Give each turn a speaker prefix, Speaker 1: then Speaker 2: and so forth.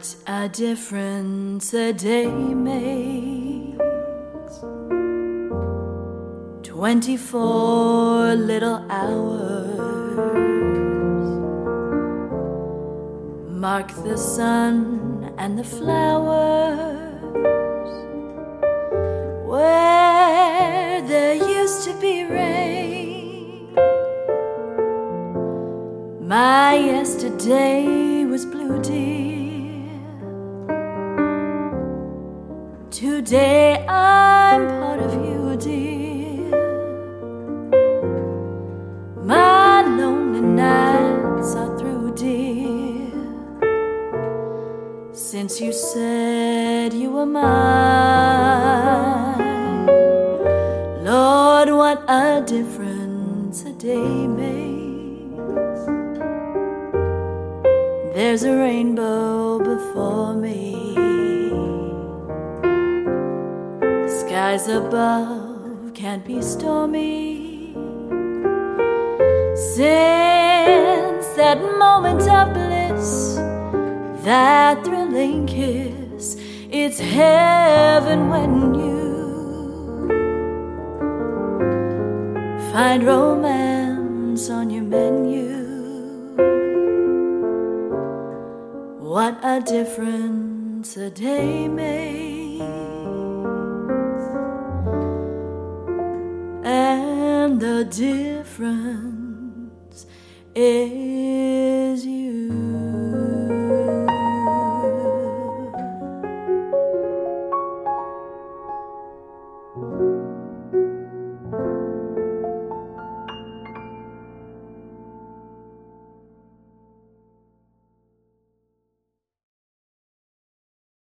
Speaker 1: What a difference a day makes. 24 little hours mark the sun and the flowers. Where there used to be rain, my yesterday was blue, dear. Today I'm part of you, dear. My lonely nights are through, dear, since you said you were mine. Lord, what a difference a day makes. There's a rainbow before me, skies above can't be stormy. Since that moment of bliss, that thrilling kiss, it's heaven when you find romance on your menu. What a difference a day makes. And the difference is